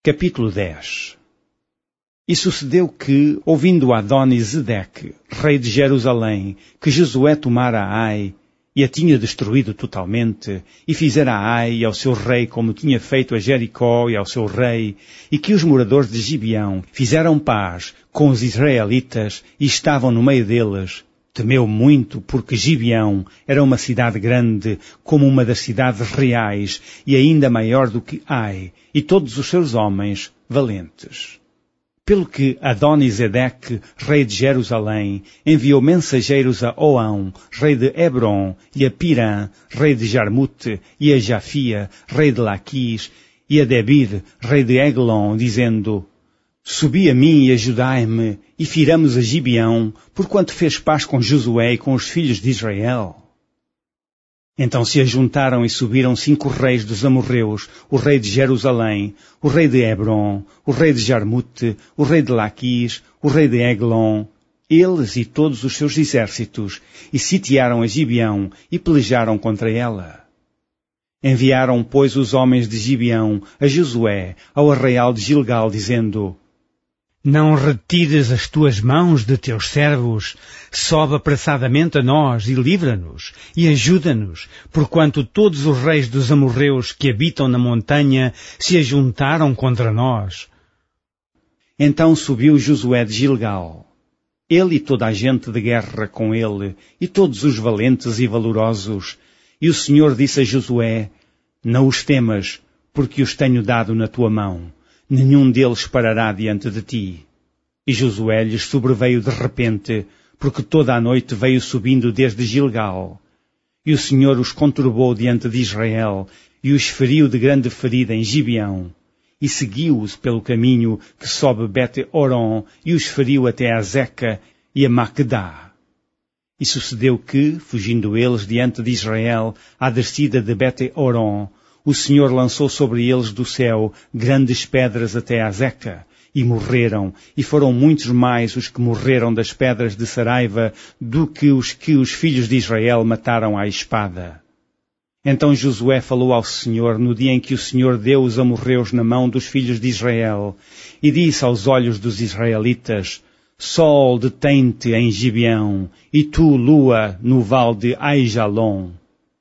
Capítulo 10. E sucedeu que, ouvindo Adoni-Zedeque, rei de Jerusalém, que Josué tomara Ai, e a tinha destruído totalmente, e fizera a Ai e ao seu rei como tinha feito a Jericó e ao seu rei, e que os moradores de Gibeão fizeram paz com os israelitas e estavam no meio deles, temeu muito, porque Gibeão era uma cidade grande, como uma das cidades reais, e ainda maior do que Ai, e todos os seus homens valentes. Pelo que Adoni-Zedeque, rei de Jerusalém, enviou mensageiros a Oão, rei de Hebron, e a Pirã, rei de Jarmute, e a Jafia, rei de Laquis, e a Debir, rei de Eglon, dizendo: Subi a mim e ajudai-me, e firamos a Gibeão, porquanto fez paz com Josué e com os filhos de Israel. Então se ajuntaram e subiram 5 reis dos amorreus, o rei de Jerusalém, o rei de Hebron, o rei de Jarmute, o rei de Laquis, o rei de Eglon, eles e todos os seus exércitos, e sitiaram a Gibeão e pelejaram contra ela. Enviaram, pois, os homens de Gibeão a Josué, ao arraial de Gilgal, dizendo: Não retires as tuas mãos de teus servos, sobe apressadamente a nós e livra-nos, e ajuda-nos, porquanto todos os reis dos amorreus que habitam na montanha se ajuntaram contra nós. Então subiu Josué de Gilgal, ele e toda a gente de guerra com ele, e todos os valentes e valorosos, e o Senhor disse a Josué: Não os temas, porque os tenho dado na tua mão. Nenhum deles parará diante de ti. E Josué lhes sobreveio de repente, porque toda a noite veio subindo desde Gilgal. E o Senhor os conturbou diante de Israel, e os feriu de grande ferida em Gibeão. E seguiu-os pelo caminho que sobe Bet-Horon, e os feriu até a Zeca e a Maquedá. E sucedeu que, fugindo eles diante de Israel, à descida de Bet-Horon, o Senhor lançou sobre eles do céu grandes pedras até a Zeca, e morreram, e foram muitos mais os que morreram das pedras de Saraiva do que os filhos de Israel mataram à espada. Então Josué falou ao Senhor no dia em que o Senhor deu os amorreus na mão dos filhos de Israel, e disse aos olhos dos israelitas: Sol, detém-te em Gibeão, e tu, lua, no vale de Aijalon.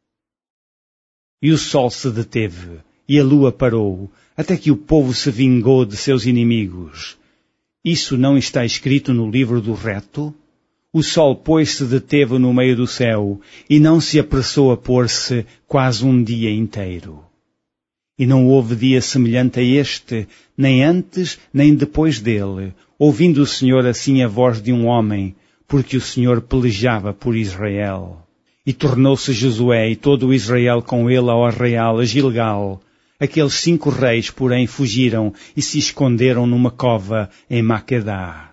E o sol se deteve, e a lua parou, até que o povo se vingou de seus inimigos. Isso não está escrito no livro do reto? O sol, pois, se deteve no meio do céu, e não se apressou a pôr-se quase um dia inteiro. E não houve dia semelhante a este, nem antes, nem depois dele, ouvindo o Senhor assim a voz de um homem, porque o Senhor pelejava por Israel. E tornou-se Josué e todo o Israel com ele ao arraial a Gilgal. Aqueles 5 reis, porém, fugiram e se esconderam numa cova em Maquedá.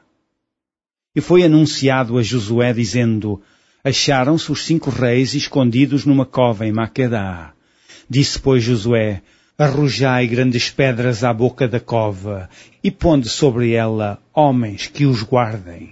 E foi anunciado a Josué, dizendo: Acharam-se os 5 reis escondidos numa cova em Maquedá. Disse, pois, Josué: Arrojai grandes pedras à boca da cova, e ponde sobre ela homens que os guardem.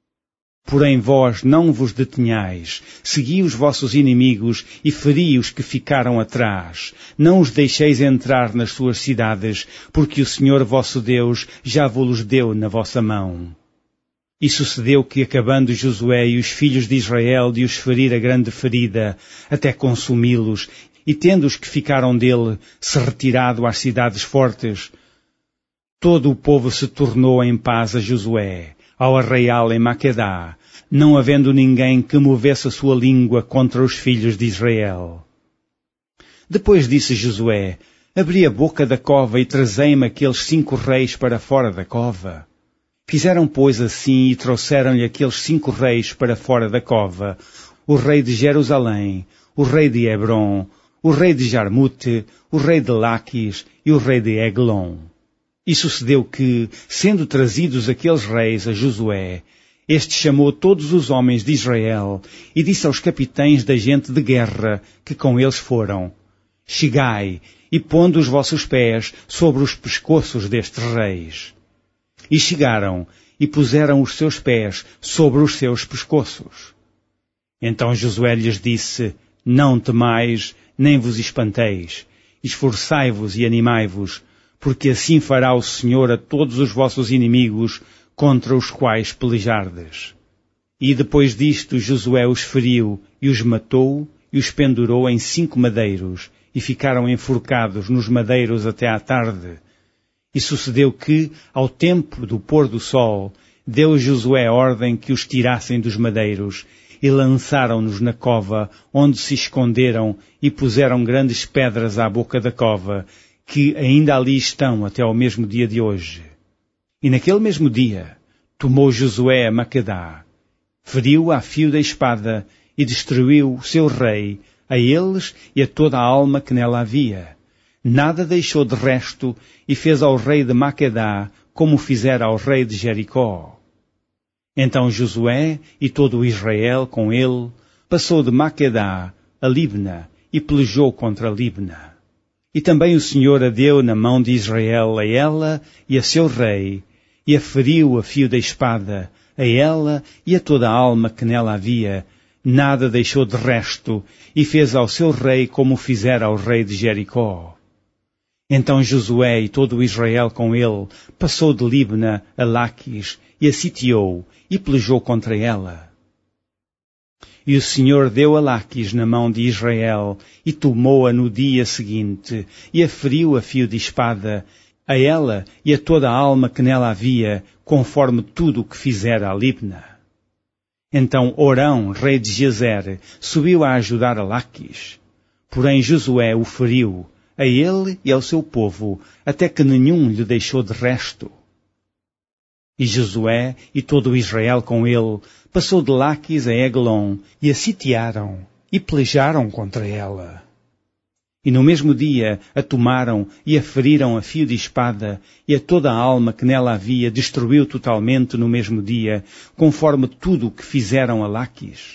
Porém vós não vos detenhais, segui os vossos inimigos e feri os que ficaram atrás. Não os deixeis entrar nas suas cidades, porque o Senhor vosso Deus já vos deu na vossa mão. E sucedeu que, acabando Josué e os filhos de Israel de os ferir a grande ferida, até consumi-los, e tendo os que ficaram dele se retirado às cidades fortes, todo o povo se tornou em paz a Josué, ao arraial em Maquedá, não havendo ninguém que movesse a sua língua contra os filhos de Israel. Depois disse Josué: Abri a boca da cova e trazei-me aqueles 5 reis para fora da cova. Fizeram, pois, assim e trouxeram-lhe aqueles 5 reis para fora da cova, o rei de Jerusalém, o rei de Hebron, o rei de Jarmute, o rei de Laquis e o rei de Eglon. E sucedeu que, sendo trazidos aqueles reis a Josué, este chamou todos os homens de Israel e disse aos capitães da gente de guerra que com eles foram: Chegai e pondo os vossos pés sobre os pescoços destes reis. E chegaram e puseram os seus pés sobre os seus pescoços. Então Josué lhes disse: Não temais, nem vos espanteis. Esforçai-vos e animai-vos, porque assim fará o Senhor a todos os vossos inimigos contra os quais pelejardes. E depois disto Josué os feriu e os matou e os pendurou em 5 madeiros, e ficaram enforcados nos madeiros até à tarde. E sucedeu que, ao tempo do pôr do sol, deu Josué ordem que os tirassem dos madeiros, e lançaram-nos na cova, onde se esconderam, e puseram grandes pedras à boca da cova, que ainda ali estão até ao mesmo dia de hoje. E naquele mesmo dia, tomou Josué a Maquedá, feriu a fio da espada, e destruiu o seu rei, a eles e a toda a alma que nela havia. Nada deixou de resto, e fez ao rei de Maquedá, como fizera ao rei de Jericó. Então Josué e todo o Israel com ele passou de Maquedá a Libna, e pelejou contra Libna. E também o Senhor a deu na mão de Israel a ela e a seu rei, e a feriu a fio da espada, a ela e a toda a alma que nela havia. Nada deixou de resto, e fez ao seu rei como fizera ao rei de Jericó. Então Josué e todo o Israel com ele passou de Libna a Laquis, e a sitiou, e pelejou contra ela. E o Senhor deu a Laquis na mão de Israel, e tomou-a no dia seguinte, e a feriu a fio de espada, a ela e a toda a alma que nela havia, conforme tudo o que fizera a Libna. Então Orão, rei de Gezer, subiu a ajudar a Laquis. Porém Josué o feriu, a ele e ao seu povo, até que nenhum lhe deixou de resto. E Josué e todo o Israel com ele passou de Laquis a Eglon, e a sitiaram, e pelejaram contra ela. E no mesmo dia a tomaram e a feriram a fio de espada, e a toda a alma que nela havia destruiu totalmente no mesmo dia, conforme tudo o que fizeram a Laquis.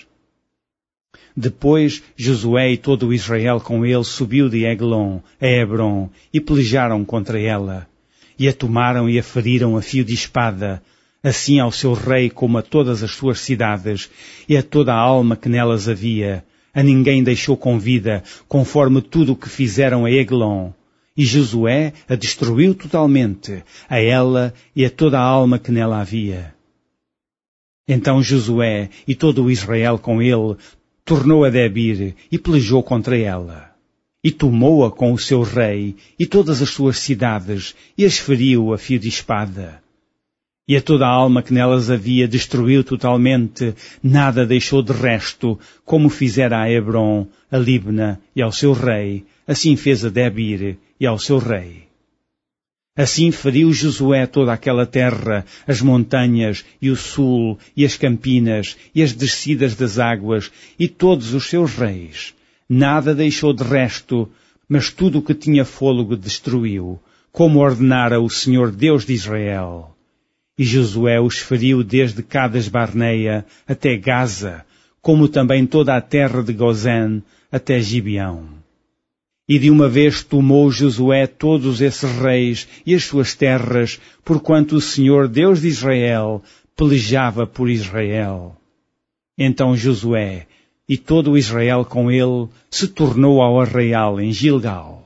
Depois Josué e todo o Israel com ele subiu de Eglon a Hebron, e pelejaram contra ela, e a tomaram e a feriram a fio de espada, assim ao seu rei como a todas as suas cidades, e a toda a alma que nelas havia. A ninguém deixou com vida, conforme tudo o que fizeram a Eglon. E Josué a destruiu totalmente, a ela e a toda a alma que nela havia. Então Josué e todo o Israel com ele tornou a Debir e pelejou contra ela. E tomou-a com o seu rei e todas as suas cidades, e as feriu a fio de espada. E a toda a alma que nelas havia destruiu totalmente, nada deixou de resto, como fizera a Hebron, a Libna e ao seu rei, assim fez a Debir e ao seu rei. Assim feriu Josué toda aquela terra, as montanhas, e o sul, e as campinas, e as descidas das águas, e todos os seus reis. Nada deixou de resto, mas tudo o que tinha fôlego destruiu, como ordenara o Senhor Deus de Israel. E Josué os feriu desde Cades Barneia até Gaza, como também toda a terra de Gozém até Gibeão. E de uma vez tomou Josué todos esses reis e as suas terras, porquanto o Senhor Deus de Israel pelejava por Israel. Então Josué e todo o Israel com ele se tornou ao arraial em Gilgal.